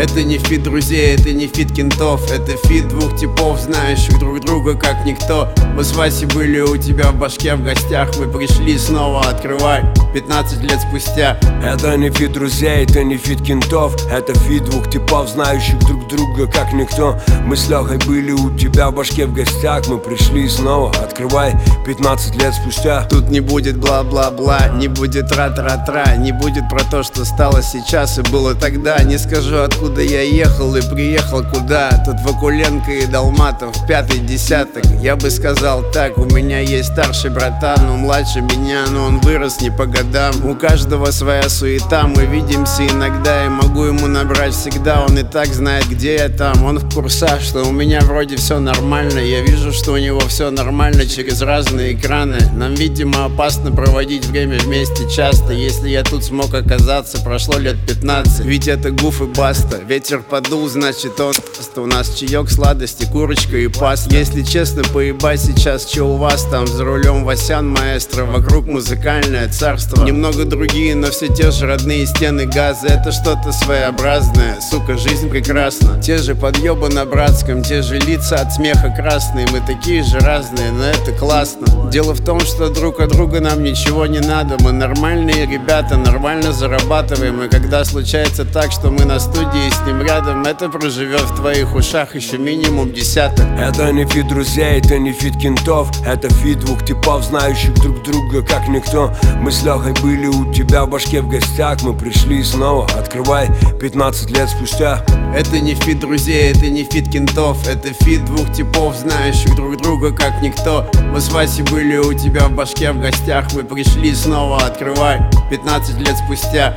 Это не фит друзей, это не фит кентов, это фит двух типов, знающих друг друга как никто. Мы с Васей были у тебя в башке в гостях, мы пришли снова, открывай, 15 лет спустя. Это не фит друзей, это не фит кентов, это фит двух типов, знающих друг друга как никто. Мы с Лехой были у тебя в башке в гостях, мы пришли снова, открывай, 15 лет спустя. Тут не будет бла-бла-бла, не будет тра-тра-тра, не будет про то, что стало сейчас и было тогда. Не скажу, откуда я ехал и приехал куда. Тут Вакуленко и Долматов, пятый десяток. Я бы сказал так, у меня есть старший братан, он младше меня, но он вырос не по годам. У каждого своя суета, мы видимся иногда, и могу ему набрать всегда. Он и так знает, где я там, он в курсах, что у меня вроде все нормально. Я вижу, что у него все нормально через разные экраны. Нам, видимо, опасно проводить время вместе часто. Если я тут смог оказаться, прошло лет 15. Ведь это Гуф и Баста. Ветер подул, значит он. У нас чаек, сладости, курочка и пас. Если честно, поебать сейчас, че у вас там. За рулем Васян, маэстро, вокруг музыкальное царство. Немного другие, но все те же родные стены газа. Это что-то своеобразное, сука, жизнь прекрасна. Те же подъебы на братском, те же лица от смеха красные. Мы такие же разные, но это классно. Дело в том, что друг от друга нам ничего не надо. Мы нормальные ребята, нормально зарабатываем. И когда случается так, что мы на студии с ним рядом, это проживет в твоих ушах еще минимум десяток. Это не фит друзей, это не фит кентов, это фит двух типов, знающих друг друга как никто. Мы с Лехой были у тебя в башке в гостях, мы пришли снова, открывай, 15 лет спустя. Это не фит друзей, это не фит кентов, это фит двух типов, знающих друг друга как никто. Мы с Васей были у тебя в башке в гостях, мы пришли снова, открывай, 15 лет спустя.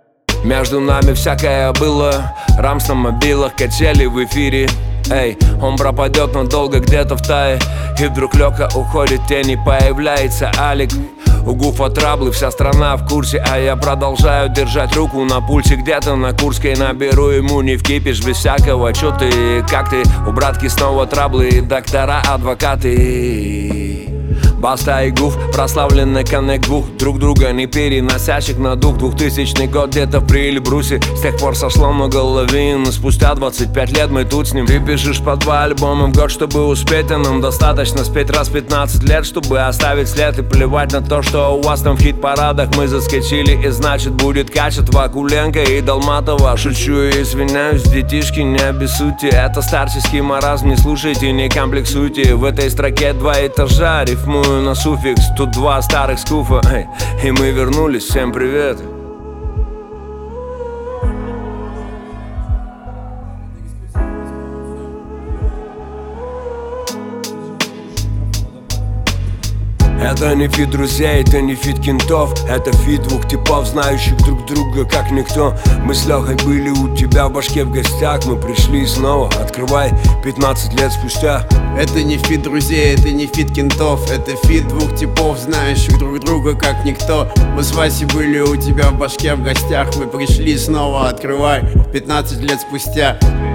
Между нами всякое было, рамс на мобилах, качели в эфире. Эй, он пропадет надолго где-то в тае, и вдруг Лёха уходит, тени появляется Алик. У Гуфа траблы, вся страна в курсе, а я продолжаю держать руку на пульсе. Где-то на Курской наберу ему не вкипишь без всякого. Чё ты, как ты, у братки снова траблы, доктора, адвокаты. Баста и Гуф, прославленный коннект двух друг друга не переносящих на дух. 2000 год где-то при Эльбрусе, с тех пор сошло много лавин. И спустя 25 лет мы тут с ним. Ты пишешь по 2 альбома в год, чтобы успеть, а нам достаточно спеть раз 15 лет, чтобы оставить след. И плевать на то, что у вас там в хит-парадах мы заскочили, и значит будет качет Вакуленко и Долматова. Шучу и извиняюсь, детишки, не обессудьте, это старческий маразм, не слушайте, не комплексуйте. В этой строке 2 этажа, рифмую на суффикс, тут 2 старых скуфа, и мы вернулись, всем привет. Это не фит друзей, это не фит кентов, это фит двух типов, знающих друг друга как никто. Мы с Лехой были у тебя в башке в гостях, мы пришли снова, открывай, 15 лет спустя. Это не фит друзей, это не фит кентов, это фит двух типов, знающих друг друга как никто. Мы с Васей были у тебя в башке в гостях, мы пришли снова, открывай, 15 лет спустя.